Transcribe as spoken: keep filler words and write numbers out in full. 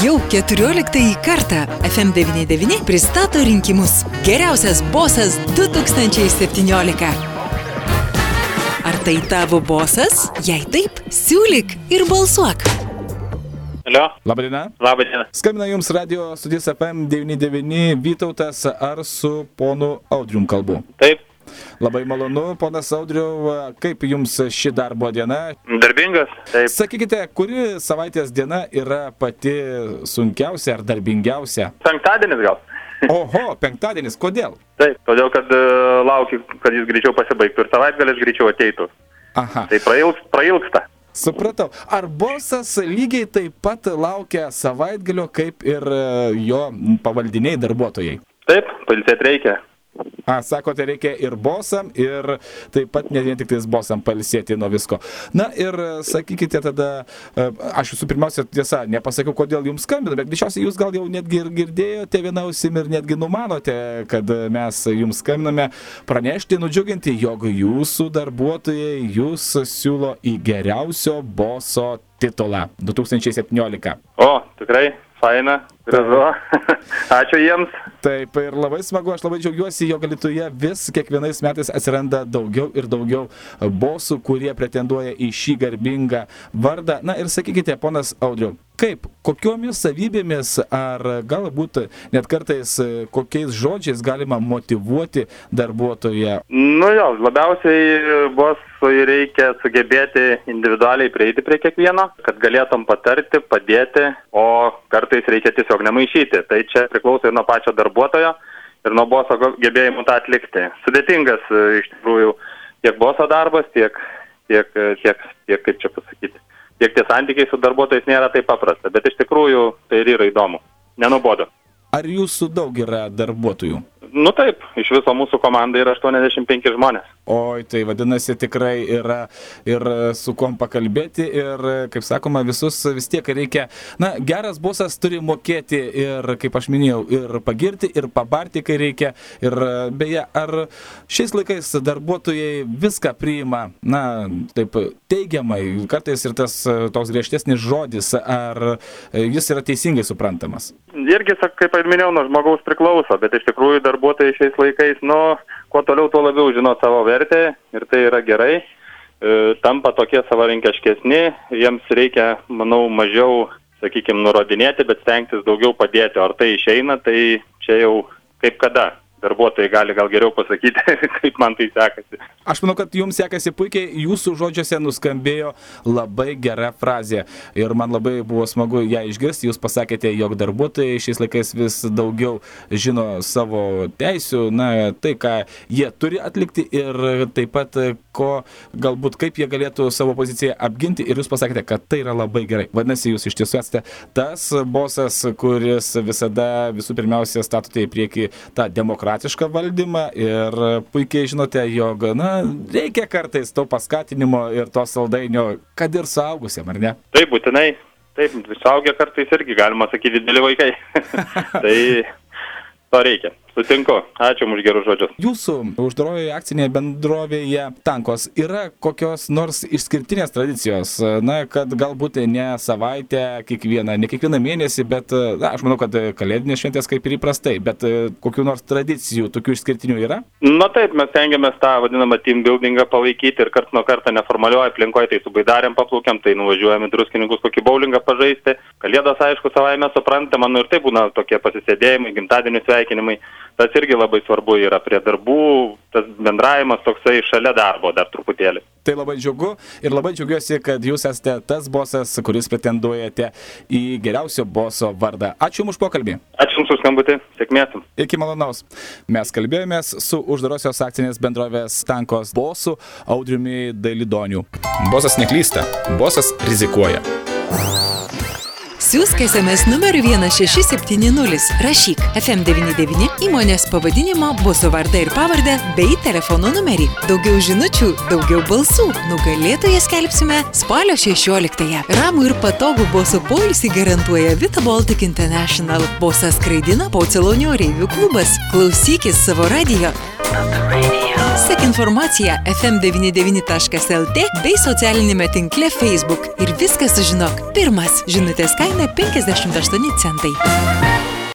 Jau keturioliktąjį kartą F M devyni devyni pristato rinkimus. Geriausias bosas du tūkstančiai septyniolika. Ar tai tavo bosas? Jei taip, siūlyk ir balsuok. Alio. Labadiena. Labadiena. Skambina jums radio stotis F M devyni devyni Vytautas, ar su ponu Audrium kalbu? Taip. Labai malonu, ponas Audriau, kaip jums ši darbo diena? Darbingas, taip. Sakykite, kuri savaitės diena yra pati sunkiausia ar darbingiausia? Penktadienis gal. Oho, penktadienis, kodėl? Taip, todėl, kad uh, laukiu, kad jis greičiau pasibaigtų ir savaitgalis greičiau ateitų. Aha. Tai prailgs, prailgsta. Supratau. Ar bosas lygiai taip pat laukia savaitgalio, kaip ir jo pavaldiniai darbuotojai? Taip, pailsėti reikia. A, sakote, reikia ir bosam, ir taip pat ne vien tik tais bosam pailsėti nuo visko. Na ir sakykite tada, aš jūsų pirmiausia tiesa, nepasakiau, kodėl jums skambinu, bet greičiausiai jūs gal jau netgi ir girdėjote viena ausim ir netgi numanote, kad mes jums skambiname pranešti, nudžiuginti, jog jūsų darbuotojai jūs siūlo į geriausio boso titulą du tūkstančiai septyniolika. O, tikrai, faina, gražu. Ačiū jiems. Taip, ir labai smagu, aš labai džiaugiuosi, jog Alytuje vis kiekvienais metais atsiranda daugiau ir daugiau bosų, kurie pretenduoja į šį garbingą vardą. Na ir sakykite, ponas Audriau, kaip, kokiomis savybėmis ar galbūt net kartais kokiais žodžiais galima motyvuoti darbuotoją? Nu jo, labiausiai bosui reikia sugebėti individualiai prieiti prie kiekvieno, kad galėtum patarti, padėti, o kartais reikia tiesiog nemaišyti. Tai čia priklauso ir nuo pačio darbuotojo ir nuo boso gebėjimų tą atlikti. Sudėtingas iš tikrųjų tiek boso darbas, tiek, tiek, tiek, tiek kaip čia pasakyti. Tiek tie santykiai su darbuotojais nėra taip paprasta, bet iš tikrųjų tai ir yra įdomu, nenuobodu. Ar jūsų daug yra darbuotojų? Nu taip, iš viso mūsų komanda yra aštuoniasdešimt penki žmonės. Oi, tai vadinasi tikrai yra ir su kuom pakalbėti ir, kaip sakoma, visus vis tiek reikia. Na, geras bosas turi mokėti ir, kaip aš minėjau, ir pagirti, ir pabarti, kai reikia. Ir beje, ar šiais laikais darbuotojai viską priima, na, taip teigiamai, kartais ir tas toks griežtesnis žodis, ar jis yra teisingai suprantamas? Irgi, kaip ir minėjau, nuo žmogaus priklauso, bet iš tikrųjų darbuotojai šiais laikais, nu, kuo toliau, tuo labiau žino savo vertę ir tai yra gerai, e, tampa tokie savarankiškesni, jiems reikia, manau, mažiau, sakykime, nurodinėti, bet stengtis daugiau padėti. Ar tai išeina, tai čia jau kaip kada. Darbuotojai gali gal geriau pasakyti, kaip man tai sekasi. Aš manau, kad jums sekasi puikiai, jūsų žodžiuose nuskambėjo labai gera frazė ir man labai buvo smagu ją išgirsti. Jūs pasakėte, jog darbuotojai šiais laikais vis daugiau žino savo teisių, na, tai, ką jie turi atlikti ir taip pat, ko, galbūt kaip jie galėtų savo poziciją apginti ir jūs pasakėte, kad tai yra labai gerai. Vadinasi, jūs iš tiesų esate tas bosas, kuris visada visų pirmiausia statote į priekį tą demokratiją. Demokratišką valdymą ir puikiai žinote, jog, na, reikia kartais to paskatinimo ir to saldainio, kad ir suaugusiam, ar ne? Taip, būtinai. Taip, suaugę kartais irgi galima sakyti dideli vaikai. Tai to reikia. Sutinku. Ačiū už gerus žodžius. Jūsų uždarojoje akcinėje bendrovėje Tankos yra kokios nors išskirtinės tradicijos, na, kad galbūt ne savaitę, kiekvieną, ne kiekvieną mėnesį, bet, na, aš manau, kad kalėdinės šventės kaip ir įprastai, bet kokių nors tradicijų, tokių išskirtinių yra? Na taip, mes stengiamės tą vadinamą team buildingą palaikyti ir kart nuo kartą neformalioje aplinkoje, tai su baidarėm paplaukiam, tai nuvažiuojame Druskininkus kokį bowlingą pažaisti. Kalėdos, aišku, savaime suprantama, nu ir tai būna tokie pasisėdėjimai, gimtadienių sveikinimai. Tas irgi labai svarbu yra prie darbų, tas bendravimas toksai šalia darbo dar truputėlį. Tai labai džiugu ir labai džiaugiuosi, kad jūs esate tas bosas, kuris pretenduojate į geriausio boso vardą. Ačiū jums už pokalbį. Ačiū jums už skambutį. Sėkmės. Iki malonaus. Mes kalbėjomės su uždarosios akcinės bendrovės Tankos bosu Audriumi Dailidoniu. Bosas neklysta, bosas rizikuoja. Siųsk es em es numeriu vienas šeši septyni nulis. Rašyk F M devyni devyni įmonės pavadinimą, boso vardą ir pavardę bei telefono numerį. Daugiau žinučių, daugiau balsų. Nugalėtoją skelbsime spalio šešioliktąją. Ramų ir patogų boso poilsį garantuoja Vita Baltic International. Bosas skraidina po Celonio Reivių klubas. Klausykis savo radijo. Sek informaciją ef em devyni devyni taškas el tė bei socialinėme tinkle Facebook ir viską sužinok. Pirmas, žinutės kaina penkiasdešimt aštuoni centai.